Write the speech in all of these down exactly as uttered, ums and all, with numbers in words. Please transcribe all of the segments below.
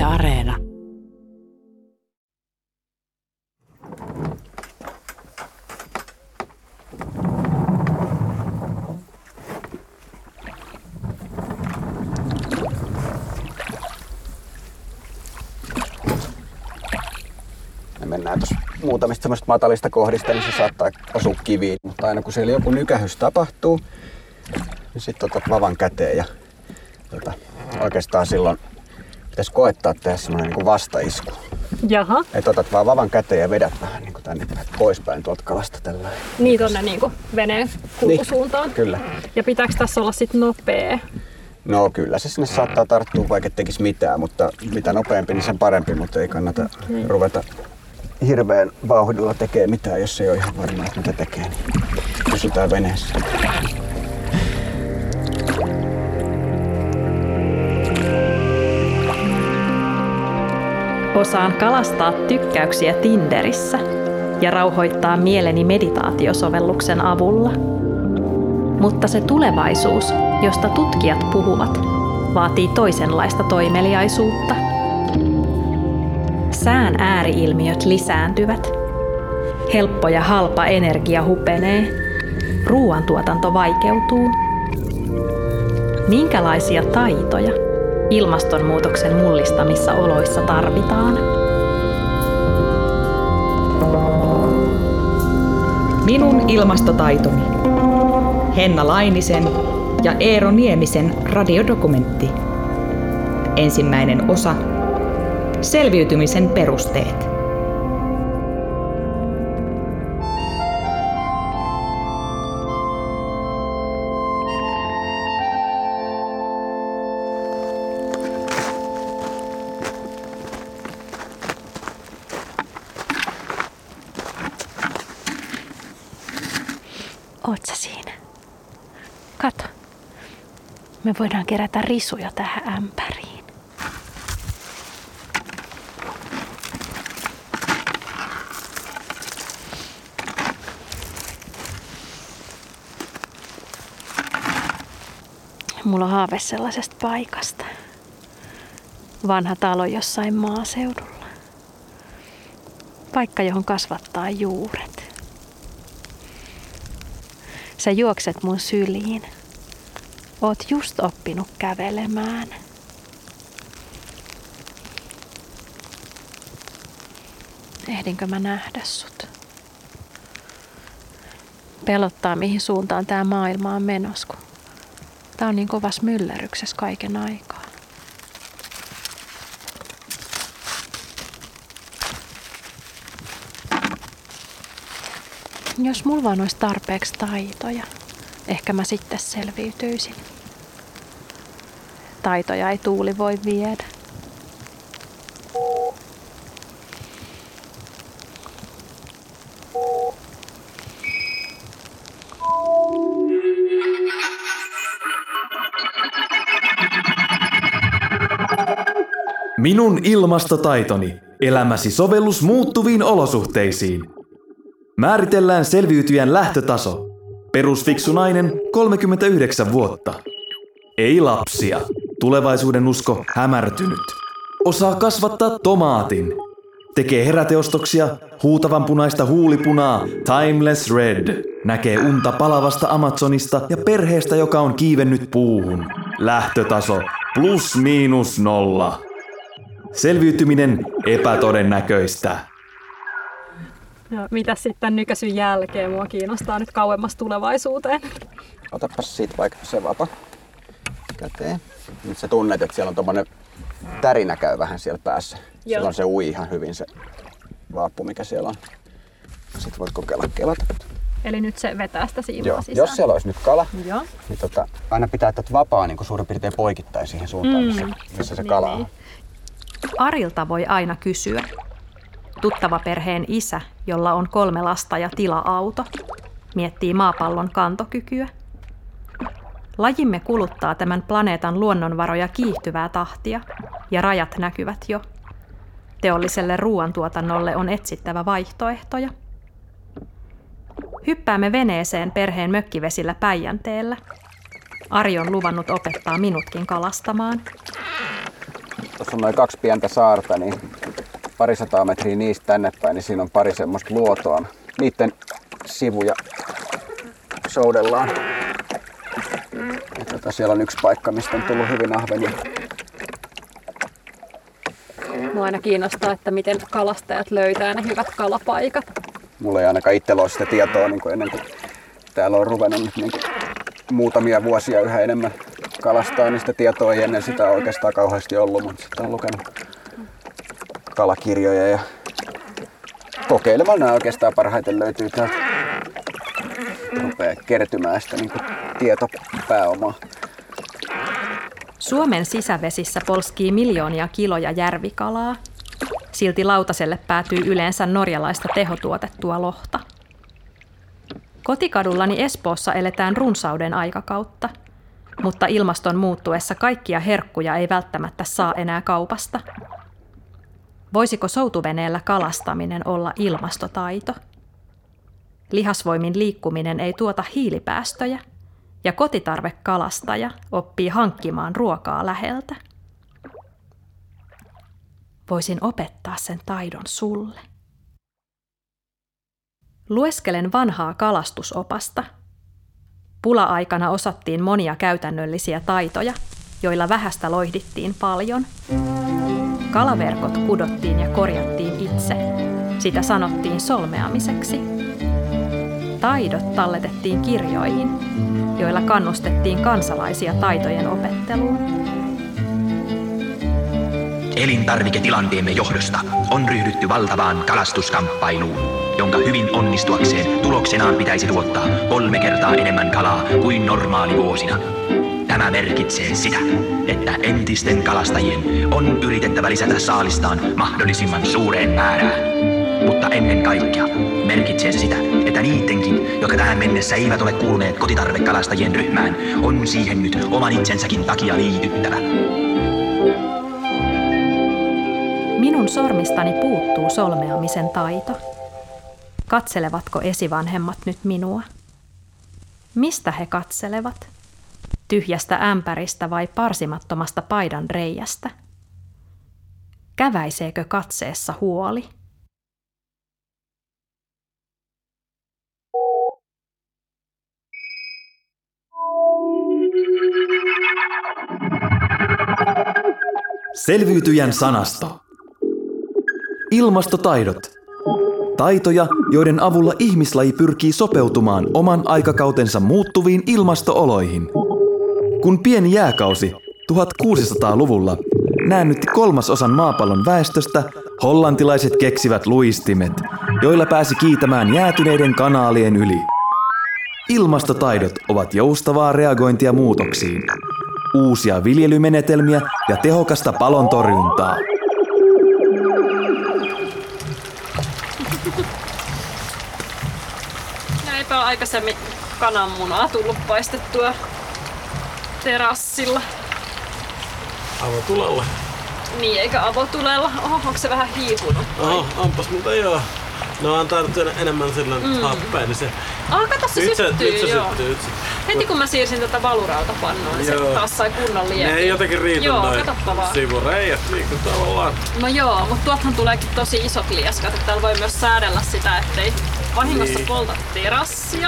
Yle Areena. Me mennään tuossa muutamista semmoista matalista kohdista, niin se saattaa osua kiviin. Mutta aina kun siellä joku nykähys tapahtuu, niin sitten otat vavan käteen ja tota, oikeastaan silloin pitäisi koettaa tehdä semmoinen niin kuin vastaisku. Jaha. Että otat vaan vavan käteen ja vedät vähän niin kuin tänne poispäin tuolta kalasta tällä. Niin tonne niin kuin veneen kulkusuuntaan. Niin, kyllä. Ja pitääkö tässä olla sitten nopea? No kyllä se sinne saattaa tarttua, vaikka et tekisi mitään, mutta mitä nopeampi, niin sen parempi, mutta ei kannata okay. ruveta hirveän vauhdilla tekee mitään, jos ei ole ihan varma, että mitä tekee, niin pysytään veneessä. Osaan kalastaa tykkäyksiä Tinderissä ja rauhoittaa mieleni meditaatiosovelluksen avulla. Mutta se tulevaisuus, josta tutkijat puhuvat, vaatii toisenlaista toimeliaisuutta. Sään ääriilmiöt lisääntyvät. Helppo ja halpa energia hupenee. Ruoantuotanto vaikeutuu. Minkälaisia taitoja ilmastonmuutoksen mullistamissa oloissa tarvitaan? Minun ilmastotaitoni. Henna Lainisen ja Eero Niemisen radiodokumentti. Ensimmäinen osa. Selviytymisen perusteet. Oot sä siinä? Kato. Me voidaan kerätä risuja tähän ämpäriin. Mulla on haave sellaisesta paikasta. Vanha talo jossain maaseudulla. Paikka, johon kasvattaa juuret. Sä juokset mun syliin. Oot just oppinut kävelemään. Ehdinkö mä nähdä sut? Pelottaa, mihin suuntaan tää maailma on menossa, kun tää on niin kovas myllerryksessä kaiken aikaa. Jos mulla vaan olisi tarpeeksi taitoja, ehkä mä sitten selviytyisin. Taitoja ei tuuli voi viedä. Minun ilmastotaitoni. Elämäsi sovellus muuttuviin olosuhteisiin. Määritellään selviytyjän lähtötaso. Perusfiksu nainen, kolmekymmentäyhdeksän vuotta. Ei lapsia. Tulevaisuuden usko hämärtynyt. Osaa kasvattaa tomaatin. Tekee heräteostoksia, huutavan punaista huulipunaa, Timeless Red. Näkee unta palavasta Amazonista ja perheestä, joka on kiivennyt puuhun. Lähtötaso plus miinus nolla. Selviytyminen epätodennäköistä. Ja mitäs sitten tämän nykäsyn jälkeen? Mua kiinnostaa nyt kauemmas tulevaisuuteen. Otapas siitä vaikka se vapa käteen. Nyt sä tunnet, että siellä on tommonen tärinä käy vähän siellä päässä. Joo. Silloin se ui ihan hyvin se vaappu, mikä siellä on. Sitten voit kokeilla kelata. Eli nyt se vetää sitä siimaa Joo. sisään. Jos siellä olisi nyt kala, Joo. niin tota, aina pitää tätä vapaa niin suurin piirtein poikittain siihen suuntaan, missä, Mm. missä se Niin, kala on. niin. Arilta voi aina kysyä. Tuttava perheen isä, jolla on kolme lasta ja tila-auto, miettii maapallon kantokykyä. Lajimme kuluttaa tämän planeetan luonnonvaroja kiihtyvää tahtia, ja rajat näkyvät jo. Teolliselle ruoantuotannolle on etsittävä vaihtoehtoja. Hyppäämme veneeseen perheen mökkivesillä Päijänteellä. Ari on luvannut opettaa minutkin kalastamaan. tuossa on noin kaksi pientä saarta, niin parisataa metriä niistä tänne päin, niin siinä on pari semmoista luotoa. Niiden sivuja soudellaan. Ja tota, siellä on yksi paikka, mistä on tullut hyvin ahvenia. Mua aina kiinnostaa, että miten kalastajat löytää ne hyvät kalapaikat. Mulla ei ainakaan itsellä ole sitä tietoa niin kuin ennen kuin täällä on ruvennut nyt niin kuin muutamia vuosia yhä enemmän kalastaa, niin sitä tietoa ei ennen sitä oikeastaan kauheasti ollut, mutta sitten on lukenut kalakirjoja ja kokeilemalla nämä oikeastaan parhaiten löytyy täältä. Rupeaa kertymään sitä niin kuin tietopääomaa. Suomen sisävesissä polskii miljoonia kiloja järvikalaa. Silti lautaselle päätyy yleensä norjalaista tehotuotettua lohta. Kotikadullani Espoossa eletään runsauden aikakautta, mutta ilmaston muuttuessa kaikkia herkkuja ei välttämättä saa enää kaupasta. Voisiko soutuveneellä kalastaminen olla ilmastotaito? Lihasvoimin liikkuminen ei tuota hiilipäästöjä, ja kotitarvekalastaja oppii hankkimaan ruokaa läheltä. Voisin opettaa sen taidon sulle. Lueskelen vanhaa kalastusopasta. Pula-aikana osattiin monia käytännöllisiä taitoja, joilla vähästä loihdittiin paljon. Kalaverkot kudottiin ja korjattiin itse. Sitä sanottiin solmeamiseksi. Taidot talletettiin kirjoihin, joilla kannustettiin kansalaisia taitojen opetteluun. Elintarviketilanteemme johdosta on ryhdytty valtavaan kalastuskamppailuun, jonka hyvin onnistuakseen tuloksenaan pitäisi tuottaa kolme kertaa enemmän kalaa kuin normaalivuosina. Tämä merkitsee sitä, että entisten kalastajien on yritettävä lisätä saalistaan mahdollisimman suureen määrään. Mutta ennen kaikkea merkitsee se sitä, että niidenkin, jotka tähän mennessä eivät ole kuuluneet kotitarvekalastajien ryhmään, on siihen nyt oman itsensäkin takia liityttävä. Minun sormistani puuttuu solmeamisen taito. Katselevatko esivanhemmat nyt minua? Mistä he katselevat? Tyhjästä ämpäristä vai parsimattomasta paidan reiästä? Käväiseekö katseessa huoli? Selviytyjän sanasto. Ilmastotaidot. Taitoja, joiden avulla ihmislaji pyrkii sopeutumaan oman aikakautensa muuttuviin ilmastooloihin. Kun pieni jääkausi tuhatkuusisataaluvulla näännytti kolmasosan maapallon väestöstä, hollantilaiset keksivät luistimet, joilla pääsi kiitämään jäätyneiden kanaalien yli. Ilmastotaidot ovat joustavaa reagointia muutoksiin, uusia viljelymenetelmiä ja tehokasta palontorjuntaa. Näinpä on aikaisemmin kananmunaa tullut paistettua terassilla. Avotulella. Niin, eikä avotulella. Oho, onko se vähän hiipunut? Oho, onpas muuta joo. No antaa nyt enemmän silloin mm. happea, niin se... Ah, kato se nyt syttyy, nyt se joo. Syttyy, nyt se... Heti kun mä siirsin tätä valurautapannua, niin joo. Se taas sai kunnon liekin. Ne ei jotenkin riitä noin vaan. Sivureijät niinku tavallaan. No joo, mutta tuothan tuleekin tosi isot lieskat, että täällä voi myös säädellä sitä, ettei vahingossa niin. Polta terassia.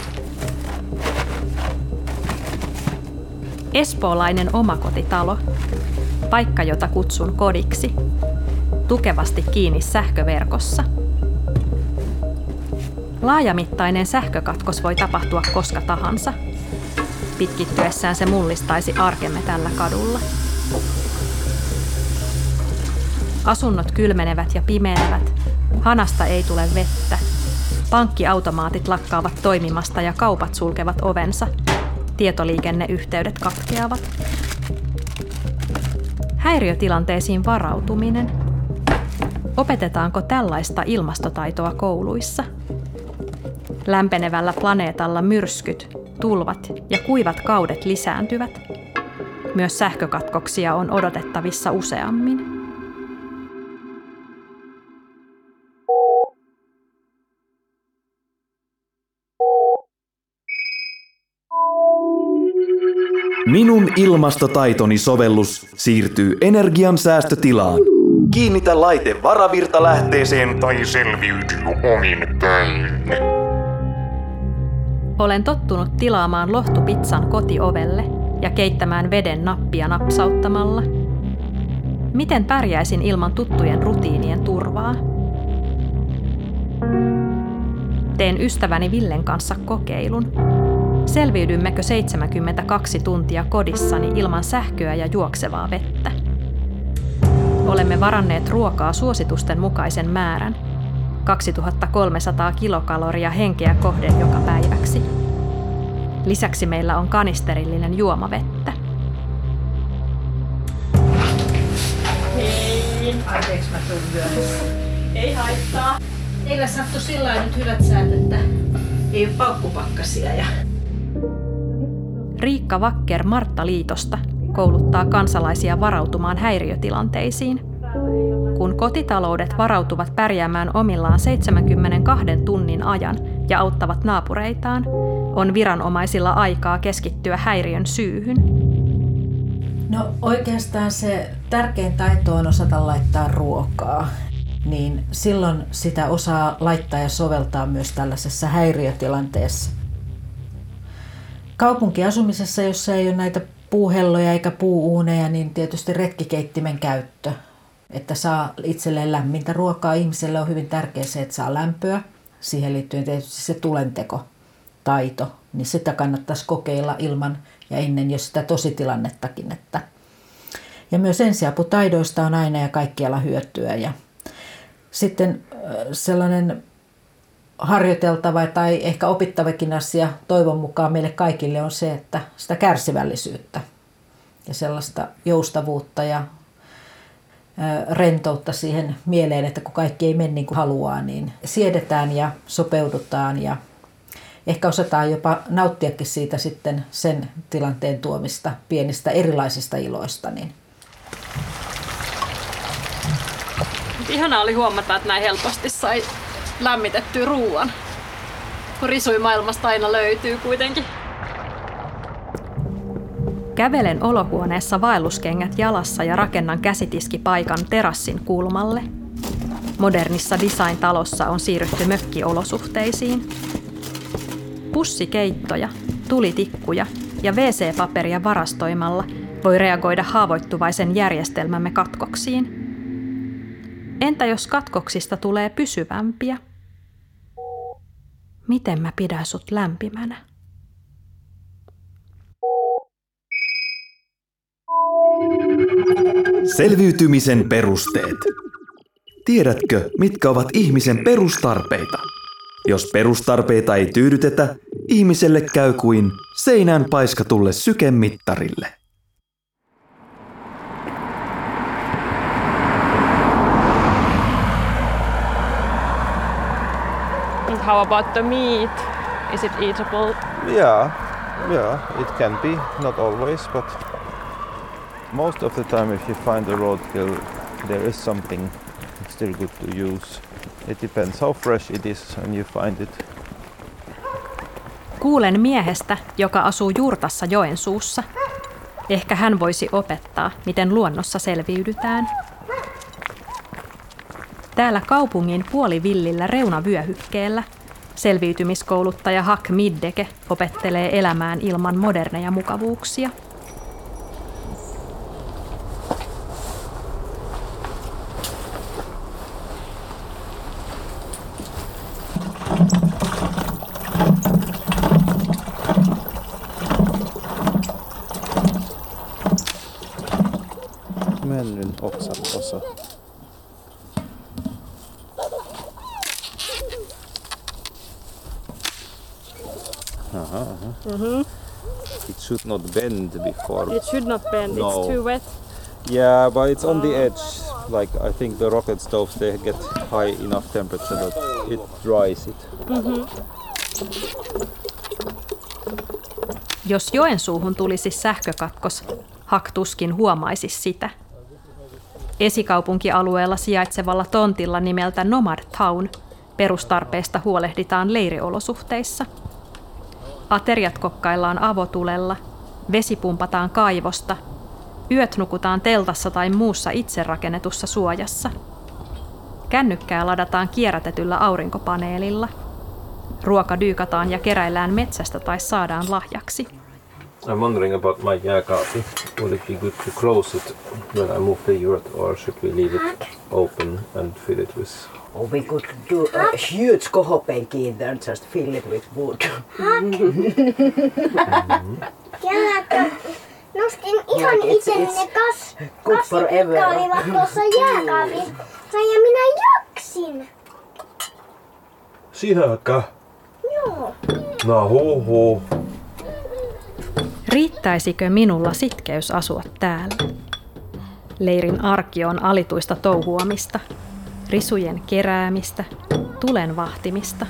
Espoolainen omakotitalo. Paikka, jota kutsun kodiksi. Tukevasti kiinni sähköverkossa. Laajamittainen sähkökatkos voi tapahtua koska tahansa. Pitkittyessään se mullistaisi arkemme tällä kadulla. Asunnot kylmenevät ja pimenevät. Hanasta ei tule vettä. Pankkiautomaatit lakkaavat toimimasta ja kaupat sulkevat ovensa. Tietoliikenneyhteydet katkeavat. Häiriötilanteisiin varautuminen. Opetetaanko tällaista ilmastotaitoa kouluissa? Lämpenevällä planeetalla myrskyt, tulvat ja kuivat kaudet lisääntyvät. Myös sähkökatkoksia on odotettavissa useammin. Minun ilmastotaitoni sovellus siirtyy energiansäästötilaan. Kiinnitä laite varavirtalähteeseen tai selviydy omin päin. Olen tottunut tilaamaan lohtupizzan kotiovelle ja keittämään veden nappia napsauttamalla. Miten pärjäisin ilman tuttujen rutiinien turvaa? Teen ystäväni Villen kanssa kokeilun. Selviydymmekö seitsemänkymmentäkaksi tuntia kodissani ilman sähköä ja juoksevaa vettä? Olemme varanneet ruokaa suositusten mukaisen määrän, kaksituhattakolmesataa kilokaloria henkeä kohden joka päiväksi. Lisäksi meillä on kanisterillinen juomavettä. Hei! Anteeksi, mä tuun myöhässä. Ei haittaa. Teillä sattui sillä nyt hyvät säät, että ei ole paukkupakkasia. Ja... Riikka Vakker Martta Liitosta kouluttaa kansalaisia varautumaan häiriötilanteisiin. Kun kotitaloudet varautuvat pärjäämään omillaan seitsemänkymmentäkaksi tunnin ajan ja auttavat naapureitaan, on viranomaisilla aikaa keskittyä häiriön syyhyn. No oikeastaan se tärkein taito on osata laittaa ruokaa. Niin silloin sitä osaa laittaa ja soveltaa myös tällaisessa häiriötilanteessa. Kaupunkiasumisessa, jossa ei ole näitä puuhelloja eikä puuuuneja, niin tietysti retkikeittimen käyttö. Että saa itselleen lämmintä ruokaa. Ihmiselle on hyvin tärkeää se, että saa lämpöä. Siihen liittyen tietysti se tulenteko, taito, niin sitä kannattaisi kokeilla ilman ja ennen jo sitä tositilannettakin. Että. Ja myös ensiaputaidoista on aina ja kaikkialla hyötyä. Ja sitten sellainen harjoiteltava tai ehkä opittavakin asia toivon mukaan meille kaikille on se, että sitä kärsivällisyyttä ja sellaista joustavuutta ja rentoutta siihen mieleen, että kun kaikki ei mene niin kuin haluaa, niin siedetään ja sopeudutaan ja ehkä osataan jopa nauttiakin siitä sitten sen tilanteen tuomista pienistä erilaisista iloista. Niin. Ihanaa oli huomata, että näin helposti sai lämmitettyä ruuan. Kun risuimaailmasta aina löytyy kuitenkin. Kävelen olohuoneessa vaelluskengät jalassa ja rakennan käsitiskipaikan terassin kulmalle. Modernissa design-talossa on siirrytty mökkiolosuhteisiin. Pussikeittoja, tulitikkuja ja wee see-paperia varastoimalla voi reagoida haavoittuvaisen järjestelmämme katkoksiin. Entä jos katkoksista tulee pysyvämpiä? Miten mä pidän sut lämpimänä? Selviytymisen perusteet. Tiedätkö, mitkä ovat ihmisen perustarpeita? Jos perustarpeita ei tyydytetä, ihmiselle käy kuin seinään paiskatulle sykemittarille. How about the meat? Is it eatable? Yeah, yeah, it can be, not always, but most of the time if you find a roadkill, there is something still good to use. It depends how fresh it is when you find it. Kuulen miehestä, joka asuu Jurtassa Joensuussa. Ehkä hän voisi opettaa, miten luonnossa selviydytään. Täällä kaupungin puolivillillä reunavyöhykkeellä selviytymiskouluttaja Hak Middeke opettelee elämään ilman moderneja mukavuuksia. Männyn oksan osa. Uh-huh, uh-huh. Mm-hmm. It should not bend before. It should not bend, no. It's too wet. Yeah, but it's on the edge. Like I think the rocket stoves, they get high enough temperature that it dries it. Mm-hmm. Jos Joensuuhun tulisi sähkökatkos, Hak tuskin huomaisi sitä. Esikaupunkialueella sijaitsevalla tontilla nimeltä Nomad Town perustarpeesta huolehditaan leiriolosuhteissa. Ateriat kokkaillaan avotulella, Vesi pumpataan kaivosta. Yöt nukutaan teltassa tai muussa itse rakennetussa suojassa. Kännykkää ladataan kierrätetyllä aurinkopaneelilla. Ruoka dyykataan ja keräillään metsästä tai saadaan lahjaksi. I'm wondering about my jääkaappi. Would it be good to close it when I move the yurt, or should we leave it open and fill it with? Or we could do a huge kohopenki in there and just fill it with wood. Mm-hmm. Nostin ihan Like it's- itse ne it's kas, good kasvit, forever. jotka olivat tuossa jääkaapissa. Ja minä jaksin. Sinäkö? Joo. No huhu. Riittäisikö minulla sitkeys asua täällä? Leirin arki on alituista touhuamista, risujen keräämistä, tulen vahtimista.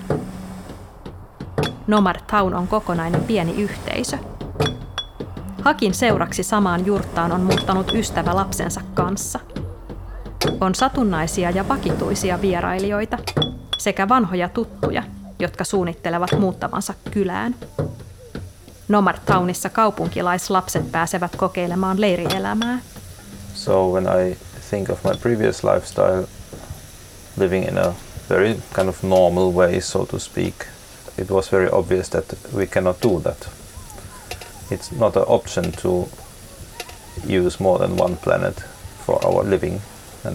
Nomad Town on kokonainen pieni yhteisö. Hakin seuraksi samaan jurttaan on muuttanut ystävä lapsensa kanssa. On satunnaisia ja vakituisia vierailijoita sekä vanhoja tuttuja, jotka suunnittelevat muuttavansa kylään. Nomad Townissa kaupunkilaislapset pääsevät kokeilemaan leirielämää. So when I think of my previous lifestyle, living in a very kind of normal way, so to speak, it was very obvious that we cannot do that. It's not an option to use more than one planet for our living. And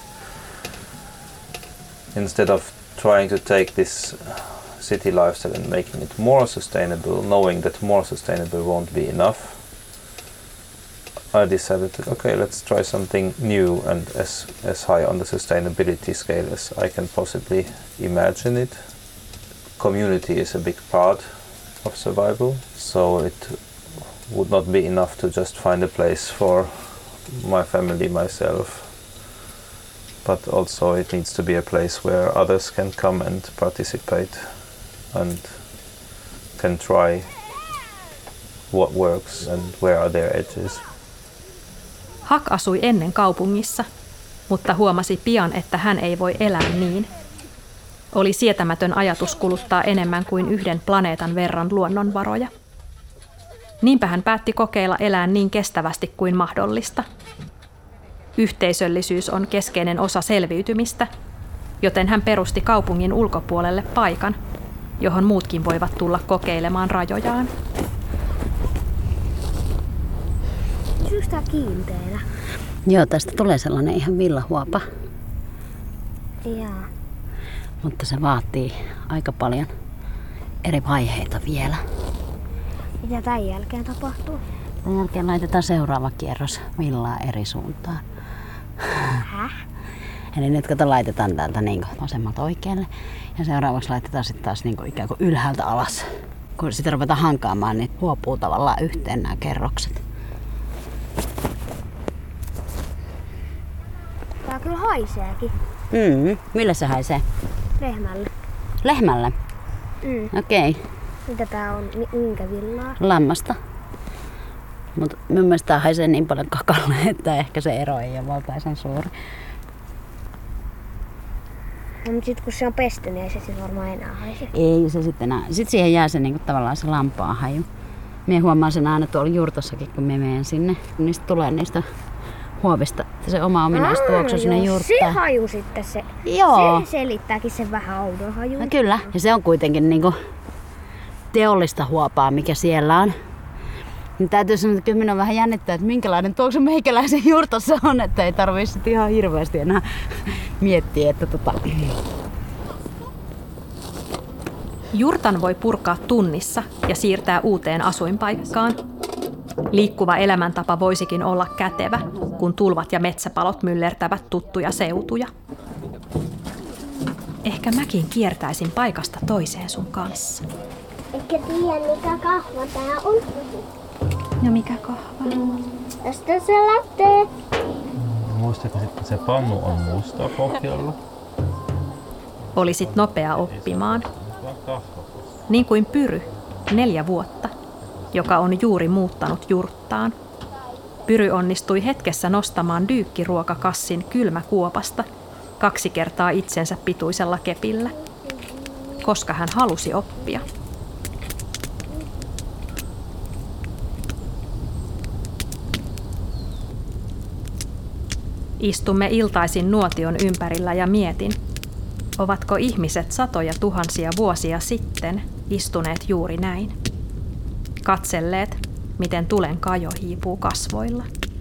instead of trying to take this city lifestyle and making it more sustainable, knowing that more sustainable won't be enough, I decided that, okay, let's try something new and as, as high on the sustainability scale as I can possibly imagine it. Community is a big part of survival, so it would not be enough to just find a place for my family, myself, but also it needs to be a place where others can come and participate and can try what works and where are their edges. Hak asui ennen kaupungissa, mutta huomasi pian, että hän ei voi elää niin. Oli sietämätön ajatus kuluttaa enemmän kuin yhden planeetan verran luonnonvaroja. Niinpä hän päätti kokeilla elää niin kestävästi kuin mahdollista. Yhteisöllisyys on keskeinen osa selviytymistä, joten hän perusti kaupungin ulkopuolelle paikan, johon muutkin voivat tulla kokeilemaan rajojaan. Syykö tää kiinteänä? Joo, tästä tulee sellainen ihan villahuopa, Jaa. mutta se vaatii aika paljon eri vaiheita vielä. Mitä tämän jälkeen tapahtuu? Tämän jälkeen laitetaan seuraava kierros villaa eri suuntaan. Häh? Eli nyt kato laitetaan täältä niin vasemmalta oikealle ja seuraavaksi laitetaan sitten taas niin ikään kuin ylhäältä alas. Kun sitä ruvetaan hankaamaan, niin huopuu tavallaan yhteen nämä kerrokset. Tää kyllä haiseekin. Mm, millä se haisee? Lehmälle. Lehmälle? Mm. Okei. Okay. Mitä tää on? Mi- minkä villaa? Lammasta. Mutta mun mielestä tää haisee niin paljon kakalle, että ehkä se ero ei ole valtaisen suuri. No, mutta sit kun se on pesty, niin ei se sit varmaan enää haise. Ei se sitten enää. Sitten siihen jää se niinku tavallaan se lampaan haju. Mie huomaan sen aina tuolla jurtassakin, kun me menen sinne. Niistä tulee niistä huovista se oma ominaistuoksu sinne jurttaan. Se haju sitten se. Joo. Se selittääkin sen vähän oudon hajun. No kyllä. Ja se on kuitenkin niinku teollista huopaa, mikä siellä on. Niin täytyy sanoa, että kyllä minä vähän jännittää, että minkälainen tuoksu meikäläisen jurtassa on, että ei tarvitse sitten ihan hirveästi enää miettiä, että tota... Jurtan voi purkaa tunnissa ja siirtää uuteen asuinpaikkaan. Liikkuva elämäntapa voisikin olla kätevä, kun tulvat ja metsäpalot myllertävät tuttuja seutuja. Ehkä mäkin kiertäisin paikasta toiseen sun kanssa. Etkä tiedä, mikä kahva tää on. No mikä kahva? Tästä se lähtee. Muistatko, että se pannu on musta pohjalla? Olisit nopea oppimaan. Niin kuin Pyry, neljä vuotta, joka on juuri muuttanut jurttaan. Pyry onnistui hetkessä nostamaan dyykkiruokakassin kylmäkuopasta kaksi kertaa itsensä pituisella kepillä, koska hän halusi oppia. Istumme iltaisin nuotion ympärillä ja mietin, ovatko ihmiset satoja tuhansia vuosia sitten istuneet juuri näin. Katselleet, miten tulen kajo hiipuu kasvoilla.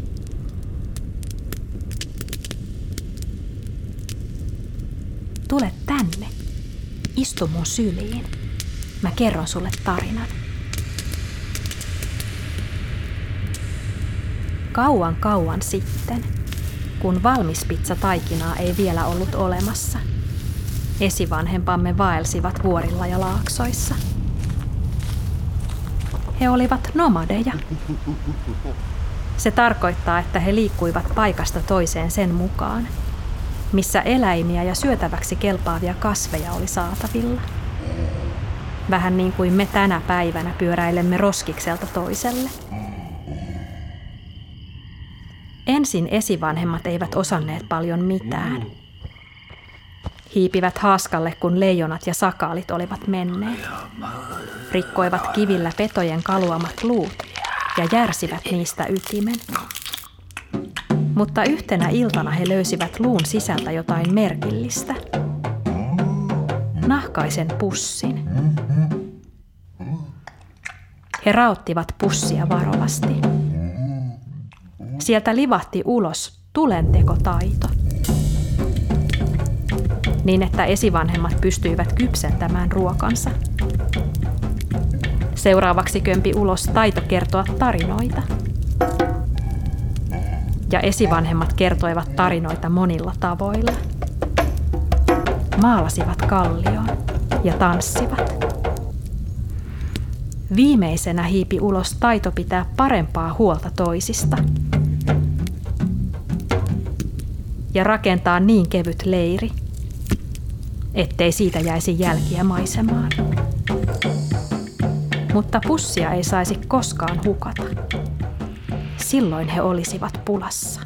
Tule tänne. Istu mun syliin. Mä kerron sulle tarinan. Kauan kauan sitten, kun valmis pizzataikinaa ei vielä ollut olemassa, esivanhempamme vaelsivat vuorilla ja laaksoissa. He olivat nomadeja. Se tarkoittaa, että he liikkuivat paikasta toiseen sen mukaan, missä eläimiä ja syötäväksi kelpaavia kasveja oli saatavilla. Vähän niin kuin me tänä päivänä pyöräilemme roskikselta toiselle. Ensin esivanhemmat eivät osanneet paljon mitään. Hiipivät haaskalle, kun leijonat ja sakaalit olivat menneet. Rikkoivat kivillä petojen kaluamat luut ja järsivät niistä ytimen. Mutta yhtenä iltana he löysivät luun sisältä jotain merkillistä. Nahkaisen pussin. He raottivat pussia varovasti. Sieltä livahti ulos tulentekotaito. Niin että esivanhemmat pystyivät kypsentämään ruokansa. Seuraavaksi kömpi ulos taito kertoa tarinoita. Ja esivanhemmat kertoivat tarinoita monilla tavoilla. Maalasivat kallioon ja tanssivat. Viimeisenä hiipi ulos taito pitää parempaa huolta toisista. Ja rakentaa niin kevyt leiri, ettei siitä jäisi jälkiä maisemaan. Mutta pussia ei saisi koskaan hukata. Silloin he olisivat pulassa.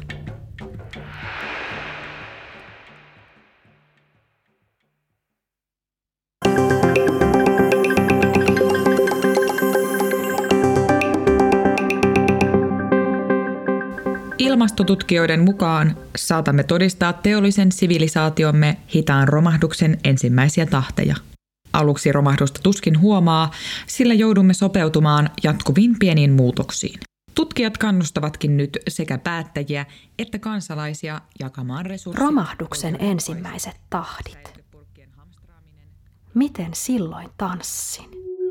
Ilmastotutkijoiden mukaan saatamme todistaa teollisen sivilisaatiomme hitaan romahduksen ensimmäisiä tahteja. Aluksi romahdusta tuskin huomaa, sillä joudumme sopeutumaan jatkuviin pieniin muutoksiin. Tutkijat kannustavatkin nyt sekä päättäjiä että kansalaisia jakamaan resursseja. Romahduksen ensimmäiset tahdit. Miten silloin tanssin?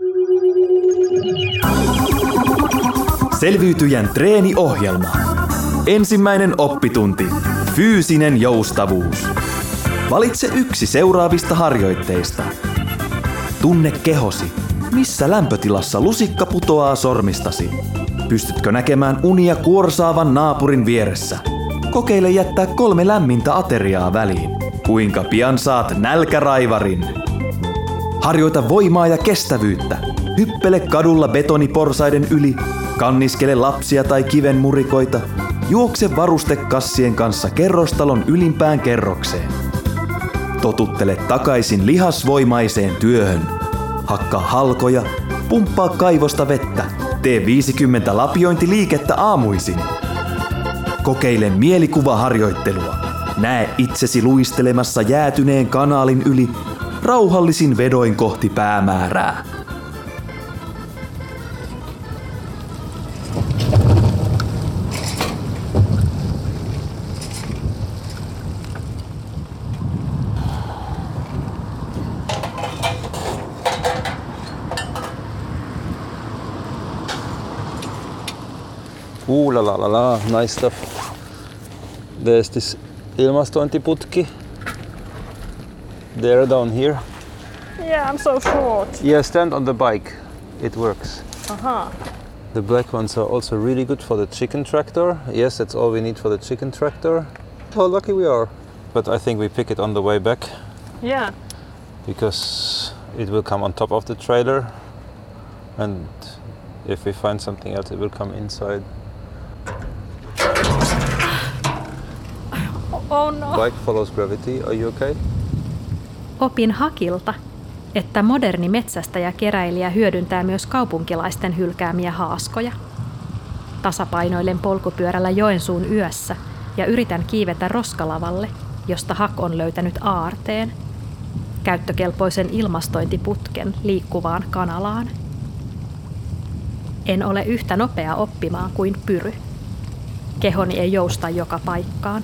Selviytyjän treeniohjelma. Ensimmäinen oppitunti. Fyysinen joustavuus. Valitse yksi seuraavista harjoitteista. Tunne kehosi. Missä lämpötilassa lusikka putoaa sormistasi? Pystytkö näkemään unia kuorsaavan naapurin vieressä? Kokeile jättää kolme lämmintä ateriaa väliin. Kuinka pian saat nälkäraivarin? Harjoita voimaa ja kestävyyttä. Hyppele kadulla betoniporsaiden yli. Kanniskele lapsia tai kivenmurikoita. Juokse varustekassien kanssa kerrostalon ylimpään kerrokseen. Totuttele takaisin lihasvoimaiseen työhön. Hakkaa halkoja, pumppaa kaivosta vettä, tee viisikymmentä lapiointiliikettä aamuisin. Kokeile mielikuvaharjoittelua. Näe itsesi luistelemassa jäätyneen kanaalin yli rauhallisin vedoin kohti päämäärää. Ooh la la la la, nice stuff. There's this ilmastointiputki. There down here. Yeah, I'm so short. Yeah, stand on the bike. It works. Aha. The black ones are also really good for the chicken tractor. Yes, that's all we need for the chicken tractor. How lucky we are. But I think we pick it on the way back. Yeah. Because it will come on top of the trailer. And if we find something else, it will come inside. Oh no. Bike follows gravity. Are you okay? Opin Hakilta, että moderni metsästäjä keräilijä hyödyntää myös kaupunkilaisten hylkäämiä haaskoja. Tasapainoilen polkupyörällä Joensuun yössä ja yritän kiivetä roskalavalle, josta Hak on löytänyt aarteen, käyttökelpoisen ilmastointiputken liikkuvaan kanalaan. En ole yhtä nopea oppimaan kuin Pyry. Kehoni ei jousta joka paikkaan.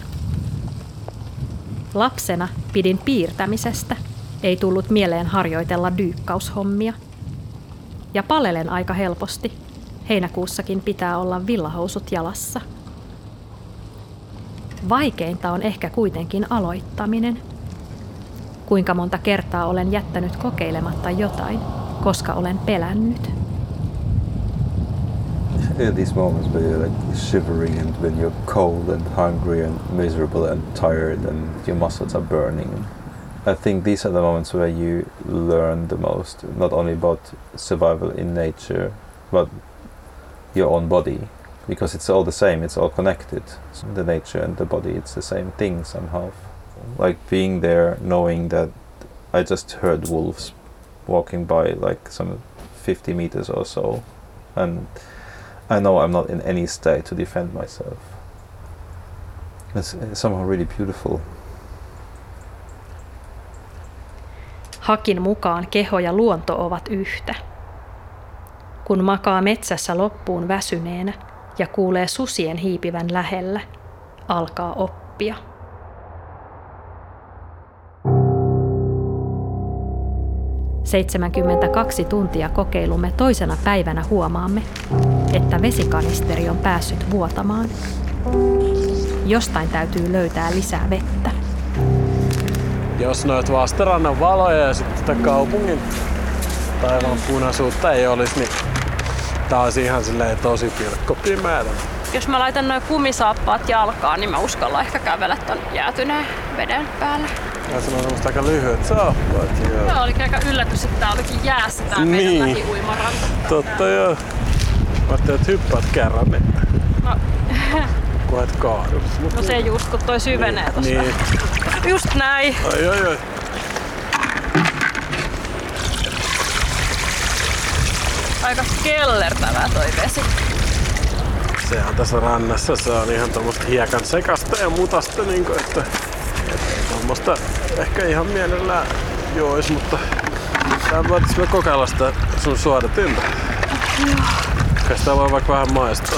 Lapsena pidin piirtämisestä, ei tullut mieleen harjoitella dyykkaushommia. Ja palelen aika helposti. Heinäkuussakin pitää olla villahousut jalassa. Vaikeinta on ehkä kuitenkin aloittaminen. Kuinka monta kertaa olen jättänyt kokeilematta jotain, koska olen pelännyt. In these moments when you're like shivering and when you're cold and hungry and miserable and tired and your muscles are burning, I think these are the moments where you learn the most, not only about survival in nature, but your own body, because it's all the same, it's all connected. The nature and the body, it's the same thing somehow. Like being there, knowing that I just heard wolves walking by like some fifty meters or so, and I know I'm not in any state to defend myself. It's somehow really beautiful. Hakin mukaan keho ja luonto ovat yhtä. Kun makaa metsässä loppuun väsyneenä ja kuulee susien hiipivän lähellä, alkaa oppia. seitsemänkymmentäkaksi tuntia kokeilumme toisena päivänä huomaamme, että vesikanisteri on päässyt vuotamaan. Jostain täytyy löytää lisää vettä. Jos noit vastarannan valoja ja sitten tätä kaupungin taivaan punaisuutta ei olisi, niin tää olisi ihan silleen tosi pilkkopimeätä. Jos mä laitan noin kumisaappaat jalkaan, niin mä uskallan ehkä kävellä ton jäätyneen veden päällä. Ja se on semmoista aika lyhyet saappaat. Joo, joo olikin aika yllätys, että tää olikin jäässä tää niin. meidän lähiuimaranta. Totta joo. Mä ajattelin, että hyppäät kerran, niin no. kun et kaadu. No se just, kun toi syvenee tossa. Niin. Just näin. Ai ai ai. Aika kellertävää toi vesi. Se on tässä rannassa, se on ihan tommoista hiekan sekasta ja mutasta, niin kuin, että, että tommoista ehkä ihan mielellään jois, mutta tää voitais me kokeilla sitä sun suodatinta. Joo. Kai sitä voi vaikka vähän maistaa.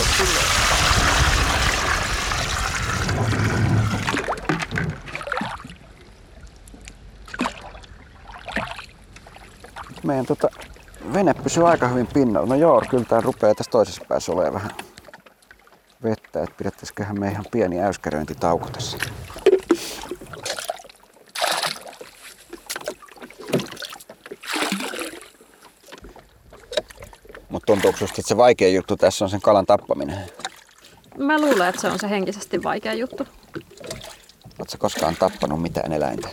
Meidän tota, vene pysyy aika hyvin pinnalla. No joo, kyllä tää rupeaa tässä toisessa päässä olemaan vähän vettä, että pidettäisiköhän me ihan pieni äyskäröintitauko tässä. Mutta tuntuuko susta, että se vaikea juttu tässä on sen kalan tappaminen? Mä luulen, että se on se henkisesti vaikea juttu. Ootko sä koskaan tappanut mitään eläintä?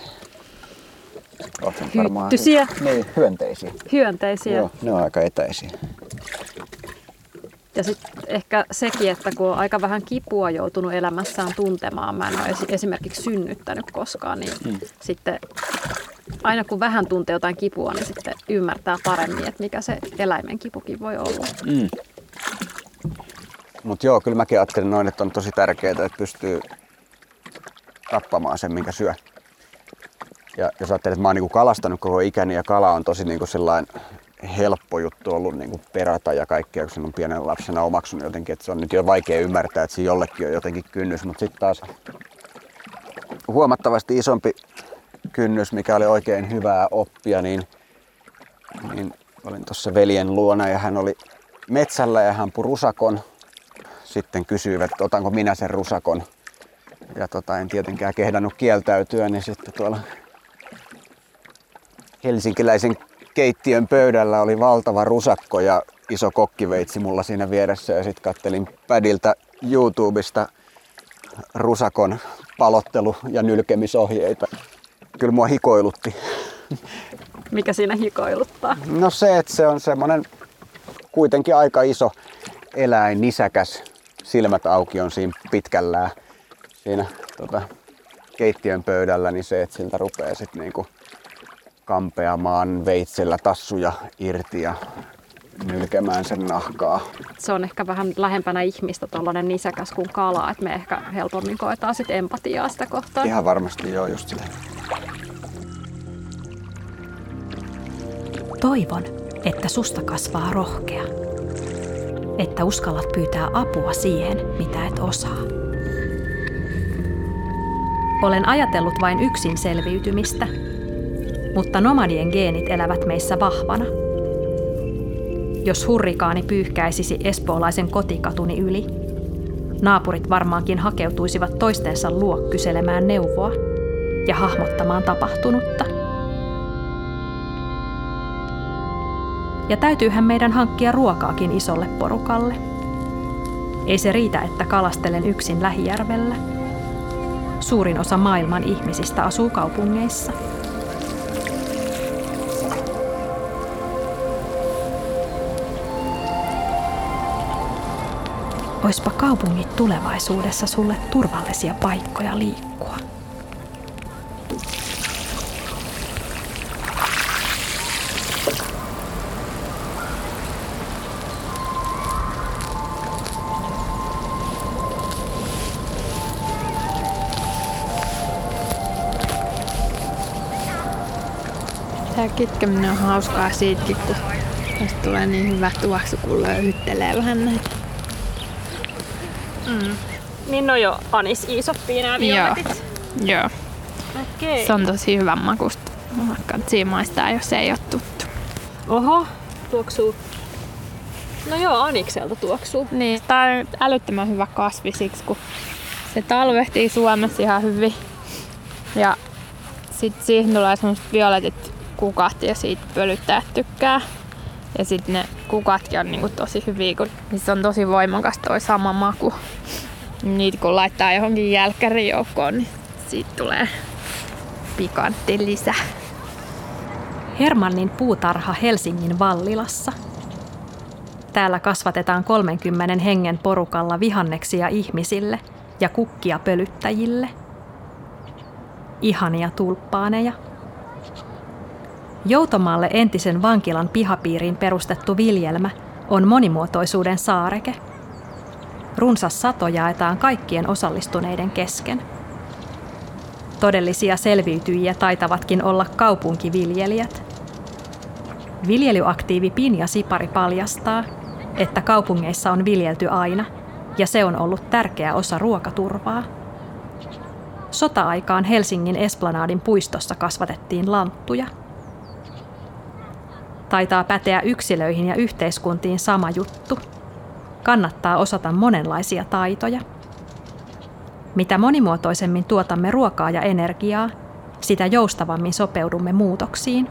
Hyttysiä. Niin, hyönteisiä. Hyönteisiä. Joo, ne on aika etäisiä. Ja sitten ehkä sekin, että kun on aika vähän kipua joutunut elämässään tuntemaan, mä en ole esimerkiksi synnyttänyt koskaan, niin hmm. sitten aina kun vähän tuntee jotain kipua, niin sitten ymmärtää paremmin, että mikä se eläimen kipukin voi olla. Hmm. Mutta joo, kyllä mäkin ajattelen noin, että on tosi tärkeää, että pystyy tappamaan sen, minkä syö. Ja jos ajattelet, että mä oon niinku kalastanut koko ikäni ja kala on tosi niinku sellainen helppo juttu ollut niinku perata ja kaikkea, kun sen on pienen lapsena omaksunut jotenkin, että se on nyt jo vaikea ymmärtää, että siinä jollekin on jotenkin kynnys, mutta sitten taas huomattavasti isompi kynnys, mikä oli oikein hyvää oppia, niin, niin olin tuossa veljen luona ja hän oli metsällä ja hän ampui rusakon. Sitten kysyivät, että otanko minä sen rusakon. Ja tota, en tietenkään kehdannut kieltäytyä, niin sitten tuolla helsinkiläisen keittiön pöydällä oli valtava rusakko ja iso kokkiveitsi mulla siinä vieressä. Ja sitten kattelin pädiltä YouTubesta rusakon palottelu- ja nylkemisohjeita. Kyllä mua hikoilutti. Mikä siinä hikoiluttaa? No se, että se on semmoinen kuitenkin aika iso eläin, nisäkäs. Silmät auki on siinä pitkällään siinä tota, keittiön pöydällä, niin se, että siltä rupeaa sitten niinku kampeamaan veitsellä tassuja irti ja nylkemään sen nahkaa. Se on ehkä vähän lähempänä ihmistä tuollainen nisäkäs kuin kala, että me ehkä helpommin koetaan sit empatiaa sitä kohtaan. Ihan varmasti joo, just sitä. Toivon, että susta kasvaa rohkea. Että uskallat pyytää apua siihen, mitä et osaa. Olen ajatellut vain yksin selviytymistä, mutta nomadien geenit elävät meissä vahvana. Jos hurrikaani pyyhkäisisi espoolaisen kotikatuni yli, naapurit varmaankin hakeutuisivat toistensa luo kyselemään neuvoa ja hahmottamaan tapahtunutta. Ja täytyyhän meidän hankkia ruokaakin isolle porukalle. Ei se riitä, että kalastelen yksin Lähijärvellä. Suurin osa maailman ihmisistä asuu kaupungeissa. Oispa kaupungit tulevaisuudessa sulle turvallisia paikkoja liikkua. Tämä kitkeminen on hauskaa siitäkin, kun tästä tulee niin hyvä tuoksu, kun löyhyttelee vähän näitä. Mm. Niin no jo anis iisoppia nämä violetit. Joo. Joo. Okei. Se on tosi hyvän makusta. Vaikka siinä maistaa, jos ei ole tuttu. Oho, tuoksuu. No joo, anikselta tuoksuu. Niin, tää on älyttömän hyvä kasvi siksi, kun se talvehtii Suomessa ihan hyvin. Ja sit siihen tulee semmoset violetit kukat ja siitä pölyttäjät tykkää. Ja sitten ne kukatkin on niinku tosi hyviä, kun niissä on tosi voimakas toi sama maku. Niitä kun laittaa johonkin jälkkärin joukkoon, niin siitä tulee pikantti lisä. Hermannin puutarha Helsingin Vallilassa. Täällä kasvatetaan kolmenkymmenen hengen porukalla vihanneksia ihmisille ja kukkia pölyttäjille. Ihania tulppaaneja. Joutomaalle entisen vankilan pihapiiriin perustettu viljelmä on monimuotoisuuden saareke. Runsas sato jaetaan kaikkien osallistuneiden kesken. Todellisia selviytyjiä taitavatkin olla kaupunkiviljelijät. Viljelyaktiivi Pinja Sipari paljastaa, että kaupungeissa on viljelty aina, ja se on ollut tärkeä osa ruokaturvaa. Sota-aikaan Helsingin Esplanadin puistossa kasvatettiin lanttuja. Taitaa päteä yksilöihin ja yhteiskuntiin sama juttu. Kannattaa osata monenlaisia taitoja. Mitä monimuotoisemmin tuotamme ruokaa ja energiaa, sitä joustavammin sopeudumme muutoksiin.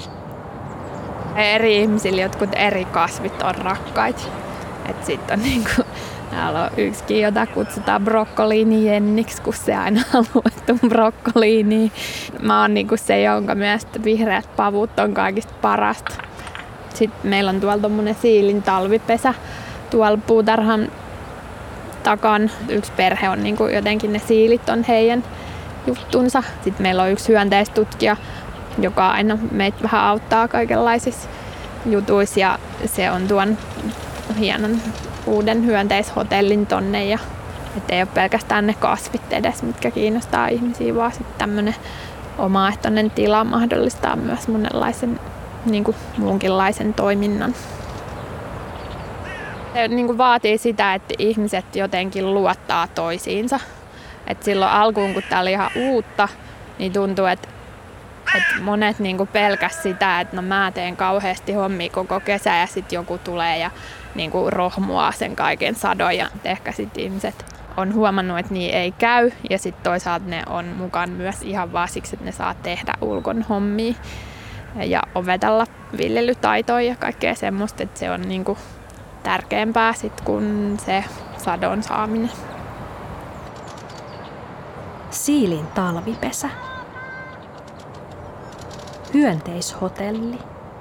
Eri ihmisillä jotkut eri kasvit on rakkaita. Et sit on niinku, täällä on yksikin, jota kutsutaan brokkoliini Jenniksi, kun se aina haluaa brokkoliiniä. Mä oon niinku se, jonka mielestä vihreät pavut on kaikista parasta. Sitten meillä on tuolla tommonen siilin talvipesä tuolla puutarhan takan. Yksi perhe on niinku jotenkin ne siilit on heidän juttunsa. Sitten meillä on yksi hyönteistutkija, joka aina meitä vähän auttaa kaikenlaisissa jutuissa. Ja se on tuon hienon uuden hyönteishotellin tonne. Ja ei ole pelkästään ne kasvit edes, mitkä kiinnostaa ihmisiä, vaan sitten tämmöinen omaehtoinen tila mahdollistaa myös monenlaisen niin kuin muunkinlaisen toiminnan. Se niin kuin vaatii sitä, että ihmiset jotenkin luottaa toisiinsa. Et silloin alkuun, kun tämä oli ihan uutta, niin tuntuu, että, että monet niin kuin pelkäs sitä, että no mä teen kauheasti hommia koko kesä ja sitten joku tulee ja niin kuin rohmuaa sen kaiken sadon. Ja ehkä sitten ihmiset on huomannut, että niin ei käy ja sitten toisaalta ne on mukaan myös ihan vaan siksi, että ne saa tehdä ulkon hommia ja opetella viljelytaitoja ja kaikkea semmoista, että se on niinku tärkeämpää sit kuin se sadon saaminen. Siilin talvipesä. Hyönteishotelli.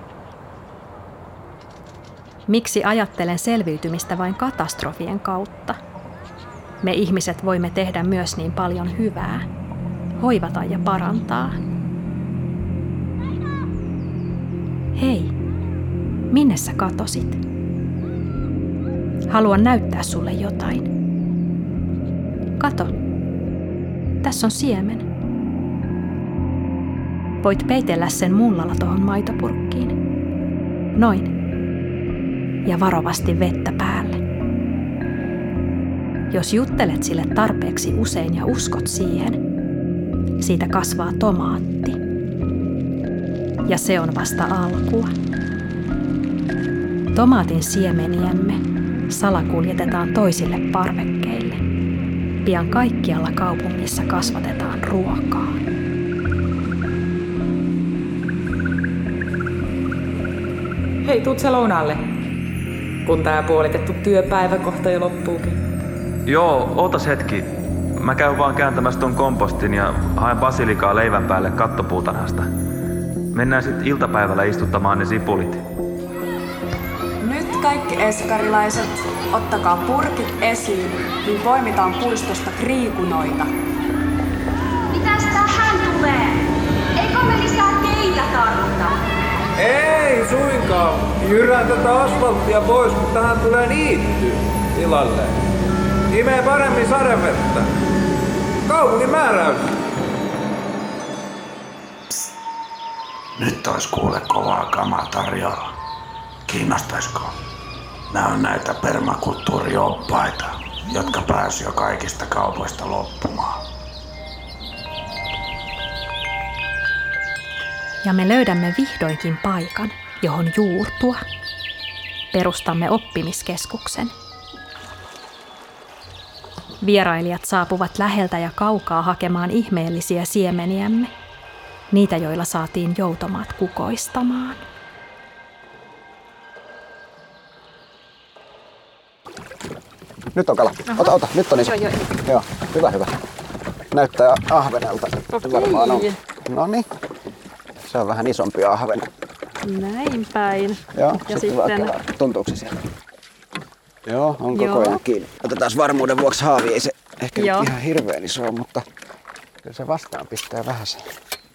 Miksi ajattelen selviytymistä vain katastrofien kautta? Me ihmiset voimme tehdä myös niin paljon hyvää, hoivata ja parantaa. Hei, Minne sä katosit? Haluan näyttää sulle jotain. Kato. Tässä on siemen. Voit peitellä sen mullalla tuohon maitopurkkiin. Noin. Ja varovasti vettä päälle. Jos juttelet sille tarpeeksi usein ja uskot siihen, siitä kasvaa tomaatti. Ja se on vasta alkua. Tomaatin siemeniämme salakuljetetaan toisille parvekkeille. Pian kaikkialla kaupungissa kasvatetaan ruokaa. Hei, tuut sä lounaalle, kun tää puolitettu työpäivä kohta jo loppuukin. Joo, ootas hetki. Mä käyn vaan kääntämässä ton kompostin ja haen basilikaa leivän päälle kattopuutarhasta. Mennään sit iltapäivällä istuttamaan ne sipulit. Nyt kaikki eskarilaiset, ottakaa purkit esiin, niin poimitaan puistosta kriikunoita. Mitäs tähän tulee? Eikö me lisää teitä tarvita? Ei suinkaan. Jyrään tätä asfalttia pois, kun tähän tulee niitty tilalle. Imee paremmin sadevettä. Kaupungin määräys. Psst. Nyt ois kuule kovaa kamaa tarjolla. Kiinnostaisiko? Nää on näitä permakulttuurioppaita, jotka pääsi jo kaikista kaupoista loppumaan. Ja me löydämme vihdoinkin paikan, johon juurtua. Perustamme oppimiskeskuksen. Vierailijat saapuvat läheltä ja kaukaa hakemaan ihmeellisiä siemeniämme, niitä joilla saatiin joutomaat kukoistamaan. Nyt on kala. Ota, ota. Nyt on iso. Joo, joo. Joo, hyvä, hyvä. Näyttää ahvenelta. Okei. Varmaan on. Noniin. Se on vähän isompi ahven. Näin päin. Joo, ja sitten, sitten... tuntuuko se siellä? Joo, on koko ajan kiinni. Otetaan varmuuden vuoksi haavi. Ei se ehkä nyt ihan hirveän iso ole, mutta kyllä se vastaan pistää vähän sen.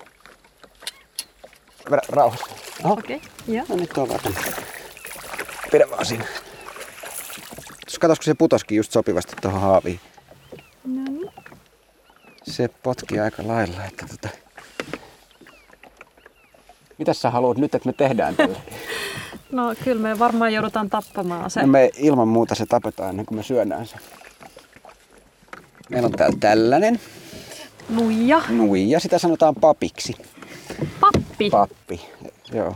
Vedä rauhassa. Okei, okay. Joo. No nyt on vaan. Pidä vaan siinä. Katsoisiko se putoskin just sopivasti tuohon haaviin. No niin. Se potki aika lailla, että tota... Mitäs sä haluat nyt, että me tehdään tällä? No kyllä me varmaan joudutaan tappamaan se. No me ilman muuta se tapetaan ennen kuin me syödään se. Meillä on täällä tällainen. Nuija. Nuija, sitä sanotaan papiksi. Pappi? Pappi, joo.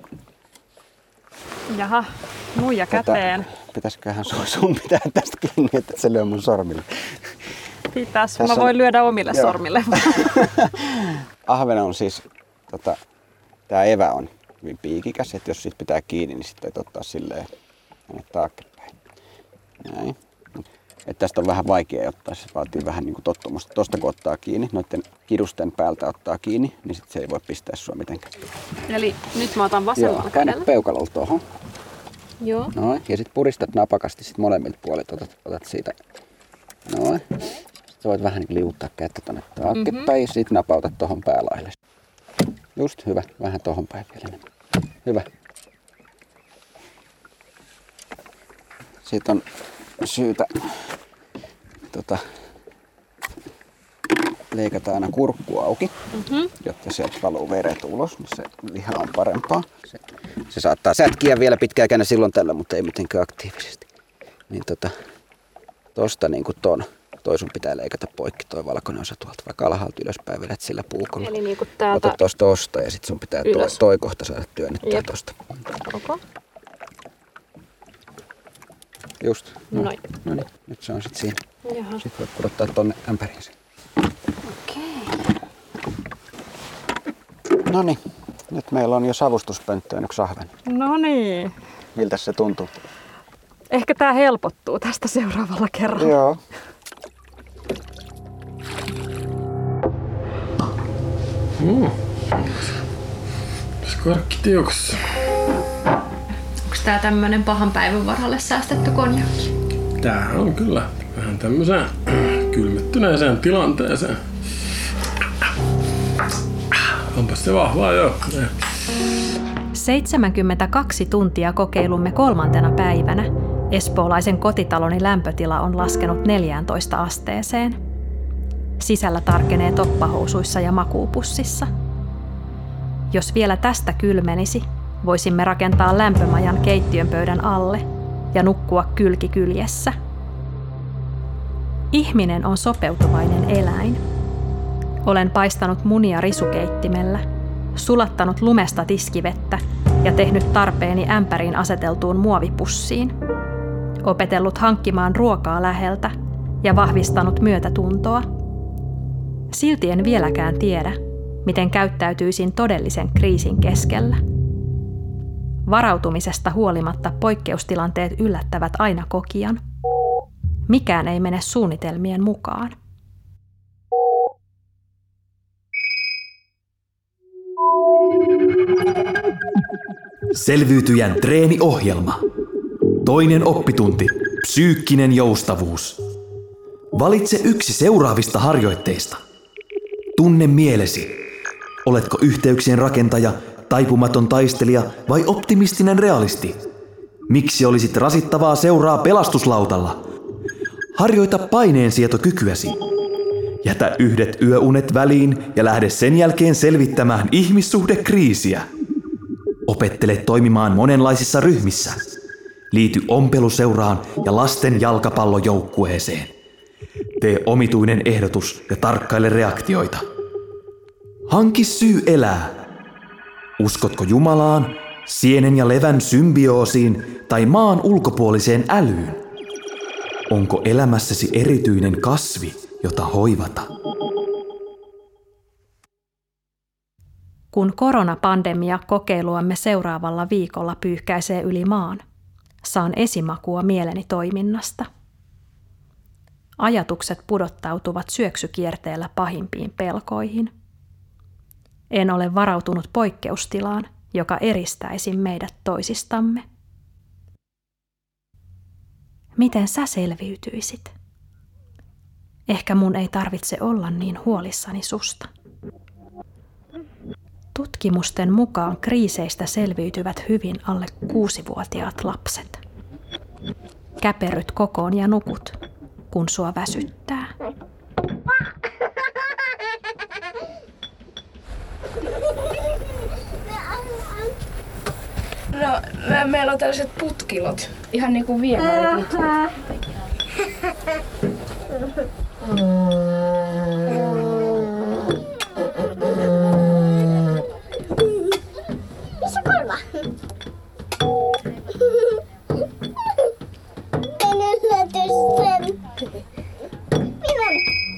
Jaha, nuija käteen. Tätä, pitäisiköhän sun, sun pitää tästä kiinni, että se lyö mun sormille. Pitäis, mä voin on... lyödä omille joo. sormille. Ahven on siis, tota, tää evä on hyvin piikikäs, että jos siitä pitää kiinni, niin sitten voit ottaa silleen taaksepäin. Näin. Että tästä on vähän vaikea ottaa, se vaatii vähän niin kuin tottumusta. Tosta kun ottaa kiinni, noiden kidusten päältä ottaa kiinni, niin sitten se ei voi pistää sua mitenkään. Eli nyt mä otan vasemmalla kädellä. Paina peukalolla tuohon. Joo. Noin. Ja sitten puristat napakasti sit molemmilta puolilta, otat, otat siitä. Noin. Sitten voit vähän niin liuuttaa kättä tonne taaksepäin mm-hmm. ja sitten napautat tohon päälaille. Just hyvä. Vähän tohon päin vielä enemmän. Hyvä. Sitten on syytä tota, leikata aina kurkku auki, mm-hmm. jotta sieltä valuu veret ulos, niin se liha on parempaa. Se, se saattaa sätkiä vielä pitkäaikäinen silloin tällä, mutta ei mitenkään aktiivisesti. Niin tota, tosta niin kuin ton, toi sun pitää leikata poikki toi valkoinen osa tuolta, vaikka alhaalta ylöspäin vedät sillä puukolla. Eli niin kuin täältä otat tosta tosta ja sit sun pitää toi, toi kohta saada työnnettyä Jep. tosta. Koko? Just. No, Noin. No niin, nyt se on sit siinä. Jaha. Sitten voit pudottaa tonne ämpäriin sen. Okei. No niin, nyt meillä on jo savustuspönttöön yksi ahven. No niin. Miltä se tuntuu? Ehkä tää helpottuu tästä seuraavalla kerralla. Joo. Mm. Karkki tiukossa. Onks tää tämmönen pahan päivän varalle säästetty konjakki? Tää on kyllä vähän tämmöiseen kylmettyneeseen tilanteeseen. Onpas se vahvaa joo. seitsemänkymmentäkaksi tuntia kokeilumme kolmantena päivänä espoolaisen kotitaloni lämpötila on laskenut neljääntoista asteeseen. Sisällä tarkenee toppahousuissa ja makuupussissa. Jos vielä tästä kylmenisi, voisimme rakentaa lämpömajan keittiön pöydän alle ja nukkua kylki kyljessä. Ihminen on sopeutuvainen eläin. Olen paistanut munia risukeittimellä, sulattanut lumesta tiskivettä ja tehnyt tarpeeni ämpäriin aseteltuun muovipussiin. Opetellut hankkimaan ruokaa läheltä ja vahvistanut myötätuntoa. Silti en vieläkään tiedä, miten käyttäytyisin todellisen kriisin keskellä. Varautumisesta huolimatta poikkeustilanteet yllättävät aina kokijan. Mikään ei mene suunnitelmien mukaan. Selviytyjän treeniohjelma. Toinen oppitunti. Psyykkinen joustavuus. Valitse yksi seuraavista harjoitteista. Tunne mielesi. Oletko yhteyksien rakentaja, taipumaton taistelija vai optimistinen realisti? Miksi olisit rasittavaa seuraa pelastuslautalla? Harjoita paineensietokykyäsi. Jätä yhdet yöunet väliin ja lähde sen jälkeen selvittämään ihmissuhdekriisiä. Opettele toimimaan monenlaisissa ryhmissä. Liity ompeluseuraan ja lasten jalkapallojoukkueeseen. Tee omituinen ehdotus ja tarkkaile reaktioita. Hanki syy elää. Uskotko Jumalaan, sienen ja levän symbioosiin tai maan ulkopuoliseen älyyn? Onko elämässäsi erityinen kasvi, jota hoivata? Kun koronapandemia kokeiluamme seuraavalla viikolla pyyhkäisee yli maan, saan esimakua mieleni toiminnasta. Ajatukset pudottautuvat syöksykierteellä pahimpiin pelkoihin. En ole varautunut poikkeustilaan, joka eristäisi meidät toisistamme. Miten sä selviytyisit? Ehkä mun ei tarvitse olla niin huolissani susta. Tutkimusten mukaan kriiseistä selviytyvät hyvin alle kuusivuotiaat lapset. Käperryt kokoon ja nukut, kun sua väsyttää. No, me, meillä on tällaiset putkilot, ihan niinku viemäriputkilut. Missä korva? En yllätys sen. Minä.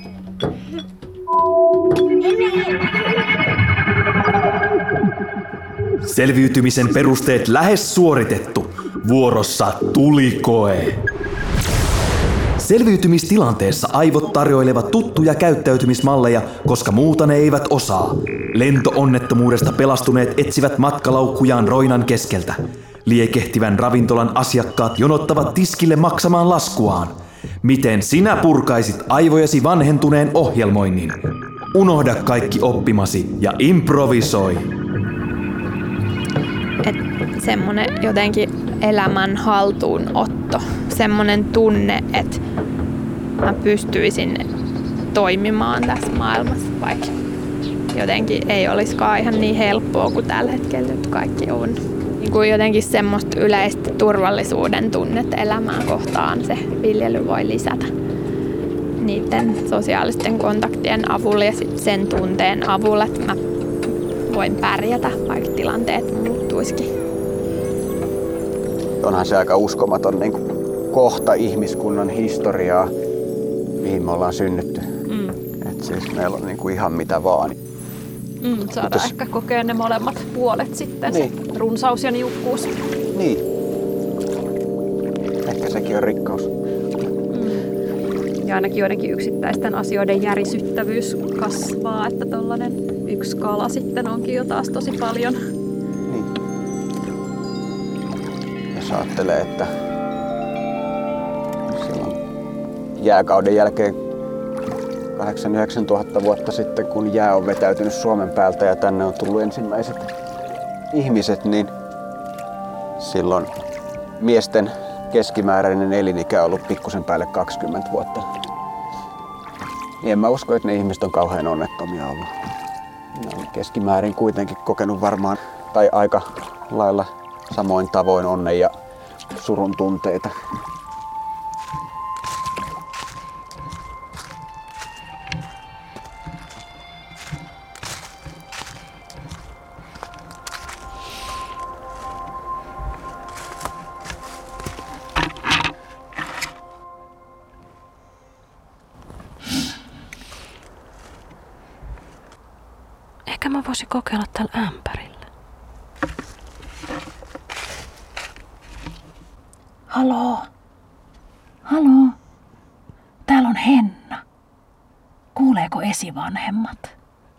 Selviytymisen perusteet lähes suoritettu. Vuorossa tulikoe. Selviytymistilanteessa aivot tarjoilevat tuttuja käyttäytymismalleja, koska muuta ne eivät osaa. Lento-onnettomuudesta pelastuneet etsivät matkalaukkujaan roinan keskeltä. Liekehtivän ravintolan asiakkaat jonottavat tiskille maksamaan laskuaan. Miten sinä purkaisit aivojesi vanhentuneen ohjelmoinnin? Unohda kaikki oppimasi ja improvisoi. Et semmonen jotenkin elämän haltuunotto, semmonen tunne, että mä pystyisin toimimaan tässä maailmassa, vaikka jotenkin ei olisikaan ihan niin helppoa kuin tällä hetkellä nyt kaikki on. Niin kuin jotenkin semmoista yleistä turvallisuuden tunnetta elämään kohtaan se viljely voi lisätä niiden sosiaalisten kontaktien avulla ja sit sen tunteen avulla, että mä voin pärjätä, vaikka tilanteet muuttuisikin. Onhan se aika uskomaton niin kuin kohta ihmiskunnan historiaa, mihin me ollaan synnytty. Mm. Et siis meillä on niin kuin ihan mitä vaan. Mm, saadaan jos... ehkä kokea ne molemmat puolet sitten, niin. Se runsaus ja niukkuus. Niin. Ehkä sekin on rikkaus. Mm. Ja ainakin joidenkin yksittäisten asioiden järisyttävyys kasvaa, että tollainen yksi skala sitten onkin jo taas tosi paljon. Niin. Jos ajattelee, että silloin jääkauden jälkeen kahdeksan yhdeksän tuhatta vuotta sitten, kun jää on vetäytynyt Suomen päältä ja tänne on tullut ensimmäiset ihmiset, niin silloin miesten keskimääräinen elinikä on ollut pikkusen päälle kaksikymmentä vuotta. Niin en mä usko, että ne ihmiset on kauhean onnettomia ollut. Ne on keskimäärin kuitenkin kokenut varmaan tai aika lailla samoin tavoin onnen ja surun tunteita. Ehkä mä voisin kokeilla tällä ämpärillä. Haloo? Haloo? Täällä on Henna. Kuuleeko esivanhemmat?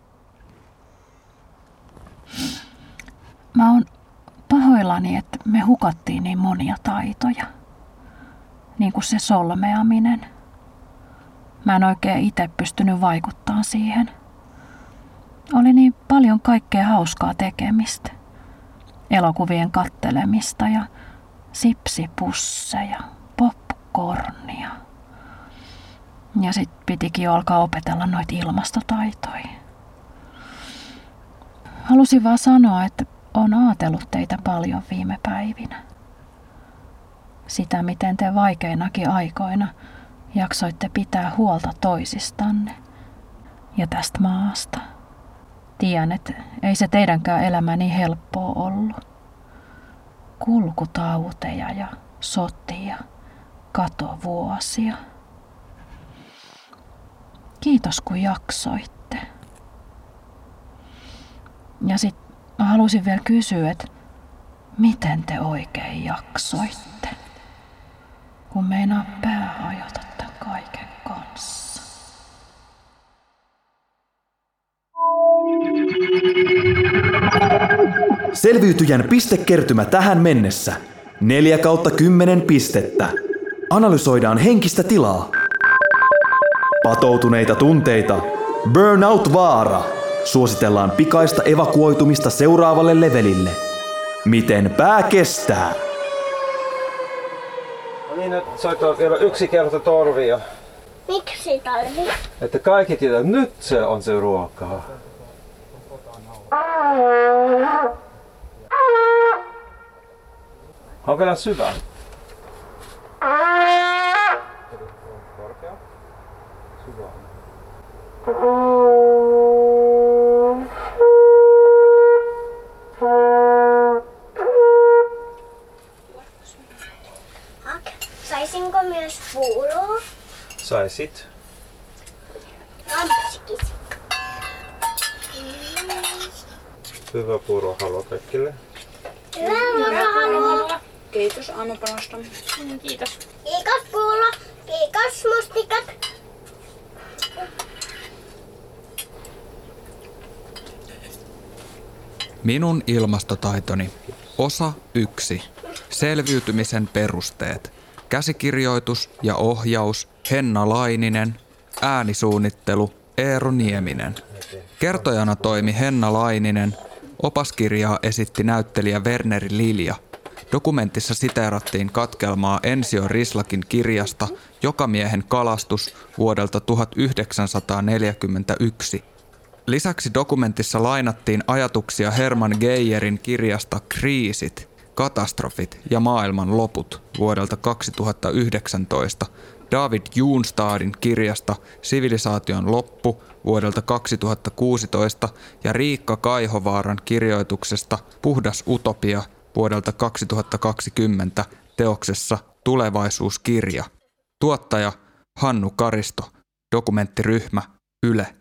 Mä oon pahoillani, että me hukattiin niin monia taitoja. Niin kuin se solmeaminen. Mä en oikein itse pystynyt vaikuttamaan siihen. Oli niin paljon kaikkea hauskaa tekemistä. Elokuvien kattelemista ja sipsipusseja, popcornia. Ja sit pitikin jo alkaa opetella noita ilmastotaitoja. Halusin vaan sanoa, että oon ajatellut teitä paljon viime päivinä. Sitä, miten te vaikeinakin aikoina jaksoitte pitää huolta toisistanne ja tästä maasta. Tiedän, että ei se teidänkään elämä niin helppoa ollut. Kulkutauteja ja sotia, katovuosia. Kiitos kun jaksoitte. Ja sit mä halusin vielä kysyä, että miten te oikein jaksoitte, kun meinaa pää hajota tämän kaiken kanssa. Selviytyjän pistekertymä tähän mennessä. Neljä kautta kymmenen pistettä. Analysoidaan henkistä tilaa. Patoutuneita tunteita. Burnout-vaara. Suositellaan pikaista evakuoitumista seuraavalle levelille. Miten pää kestää? No niin, nyt soittaa vielä yksi kerta torvia. Miksi tarvii? Että kaikki tietää, että nyt se on se ruokaa. On vielä syvä. Korkea. Syvä. Saisinko myös puuroa? Saisit. Lampsikis. Hyvä puuro haluaa kaikille. Hyvä puuro haluaa. Kiitos aamupanosta. Kiitos. Kiitos puuro. Kiitos mustikat. Minun ilmastotaitoni. Osa yksi. Selviytymisen perusteet. Käsikirjoitus ja ohjaus Henna Laininen. Äänisuunnittelu Eero Nieminen. Kertojana toimi Henna Laininen. Opaskirjaa esitti näyttelijä Werneri Lilja. Dokumentissa siteerattiin katkelmaa Ensio Rislakin kirjasta Jokamiehen kalastus vuodelta tuhatyhdeksänsataaneljäkymmentäyksi. Lisäksi dokumentissa lainattiin ajatuksia Hermann Geijerin kirjasta Kriisit, katastrofit ja maailman loput vuodelta kaksituhattayhdeksäntoista, David Junstadin kirjasta Sivilisaation loppu vuodelta kaksituhattakuusitoista ja Riikka Kaihovaaran kirjoituksesta Puhdas utopia vuodelta kaksituhattakaksikymmentä teoksessa Tulevaisuuskirja. Tuottaja Hannu Karisto, dokumenttiryhmä Yle.